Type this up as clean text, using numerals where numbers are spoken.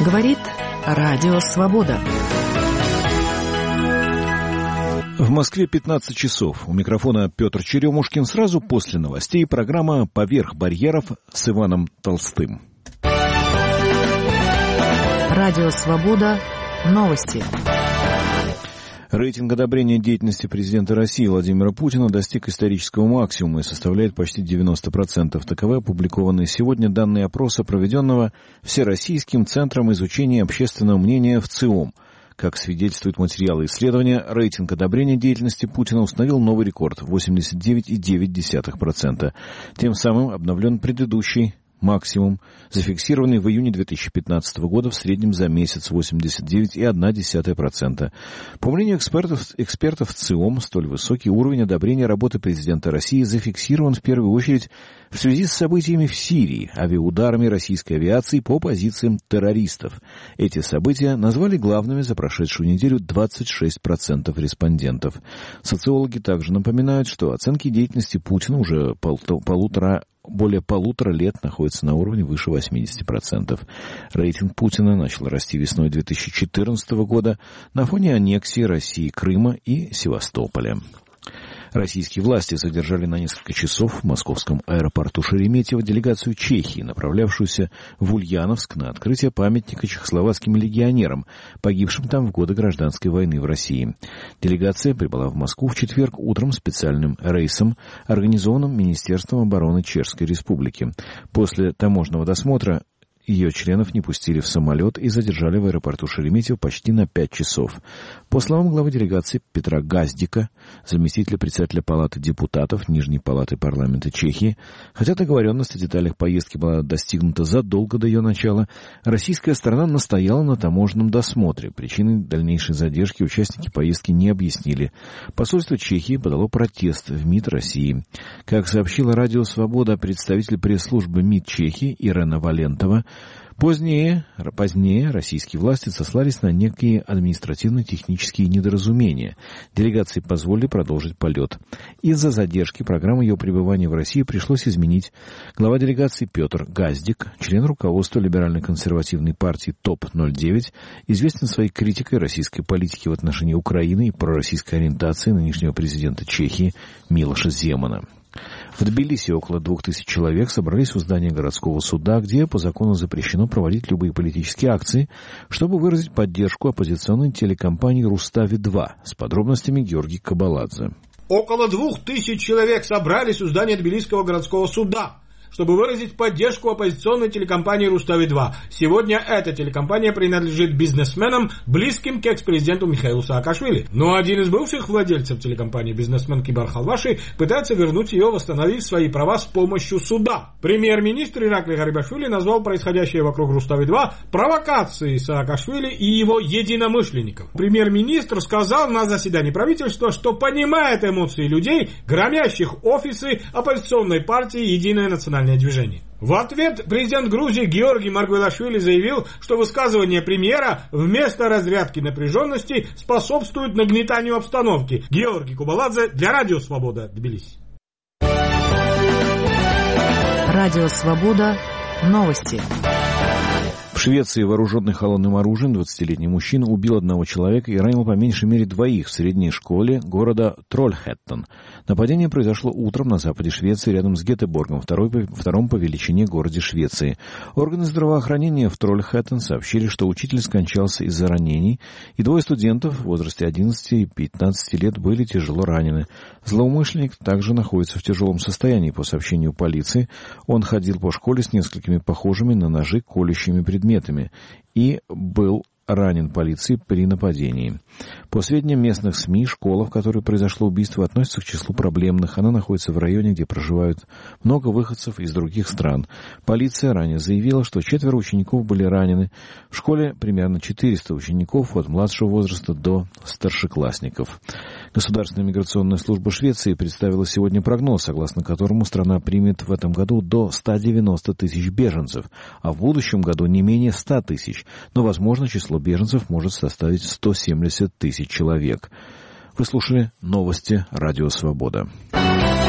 Говорит Радио Свобода. В Москве 15 часов. У микрофона Петр Черемушкин. Сразу после новостей программа «Поверх барьеров» с Иваном Толстым. Радио Свобода. Новости. Рейтинг одобрения деятельности президента России Владимира Путина достиг исторического максимума и составляет почти 90%. Таковы опубликованные сегодня данные опроса, проведенного Всероссийским центром изучения общественного мнения ВЦИОМ. Как свидетельствуют материалы исследования, рейтинг одобрения деятельности Путина установил новый рекорд – 89,9%. Тем самым обновлен предыдущий максимум, зафиксированный в июне 2015 года в среднем за месяц 89,1%. По мнению экспертов ЦИОМ, столь высокий уровень одобрения работы президента России зафиксирован в первую очередь в связи с событиями в Сирии, авиаударами российской авиации по позициям террористов. Эти события назвали главными за прошедшую неделю 26% респондентов. Социологи также напоминают, что оценки деятельности Путина уже более полутора лет находится на уровне выше 80%. Рейтинг Путина начал расти весной 2014 года на фоне аннексии России Крыма и Севастополя. Российские власти задержали на несколько часов в московском аэропорту Шереметьево делегацию Чехии, направлявшуюся в Ульяновск на открытие памятника чехословацким легионерам, погибшим там в годы гражданской войны в России. Делегация прибыла в Москву в четверг утром специальным рейсом, организованным Министерством обороны Чешской Республики. После таможенного досмотра ее членов не пустили в самолет и задержали в аэропорту Шереметьево почти на 5 часов. По словам главы делегации Петра Газдика, заместителя председателя Палаты депутатов Нижней палаты парламента Чехии, хотя договоренность о деталях поездки была достигнута задолго до ее начала, российская сторона настояла на таможенном досмотре. Причины дальнейшей задержки участники поездки не объяснили. Посольство Чехии подало протест в МИД России. Как сообщила Радио Свобода, представитель пресс-службы МИД Чехии Ирена Валентова, Позднее российские власти сослались на некие административно-технические недоразумения. Делегации позволили продолжить полет. Из-за задержки программу ее пребывания в России пришлось изменить. Глава делегации Петр Газдик, член руководства либерально-консервативной партии ТОП-09, известен своей критикой российской политики в отношении Украины и пророссийской ориентации нынешнего президента Чехии Милоша Земана. В Тбилиси около 2000 человек собрались у здания городского суда, где по закону запрещено проводить любые политические акции, чтобы выразить поддержку оппозиционной телекомпании «Рустави-2». С подробностями Георгий Кабаладзе. Около 2000 человек собрались у здания Тбилисского городского суда, чтобы выразить поддержку оппозиционной телекомпании «Рустави-2». Сегодня эта телекомпания принадлежит бизнесменам, близким к экс-президенту Михаилу Саакашвили. Но один из бывших владельцев телекомпании, бизнесмен Кибар Халваши, пытается вернуть ее, восстановив свои права с помощью суда. Премьер-министр Иракли Гарибашвили назвал происходящее вокруг «Рустави-2» провокацией Саакашвили и его единомышленников. Премьер-министр сказал на заседании правительства, что понимает эмоции людей, громящих офисы оппозиционной партии «Единое национальное движение». В ответ президент Грузии Георгий Маргвелашвили заявил, что высказывание премьера вместо разрядки напряженности способствует нагнетанию обстановки. Георгий Кабаладзе для Радио Свобода, Тбилиси. Радио Свобода. Новости. В Швеции вооруженный холодным оружием 20-летний мужчина убил одного человека и ранил по меньшей мере двоих в средней школе города Трольхэттен. Нападение произошло утром на западе Швеции, рядом с Гетеборгом, втором по величине городе Швеции. Органы здравоохранения в Трольхэттен сообщили, что учитель скончался из-за ранений, и двое студентов в возрасте 11 и 15 лет были тяжело ранены. Злоумышленник также находится в тяжелом состоянии, по сообщению полиции. Он ходил по школе с несколькими похожими на ножи колющими предметами и был ранен полицией при нападении. По сведениям местных СМИ, школа, в которой произошло убийство, относится к числу проблемных. Она находится в районе, где проживают много выходцев из других стран. Полиция ранее заявила, что 4 учеников были ранены. В школе примерно 400 учеников от младшего возраста до старшеклассников. Государственная миграционная служба Швеции представила сегодня прогноз, согласно которому страна примет в этом году до 190 тысяч беженцев, а в будущем году не менее 100 тысяч. Но, возможно, число беженцев может составить 170 тысяч человек. Вы слушали новости Радио Свобода.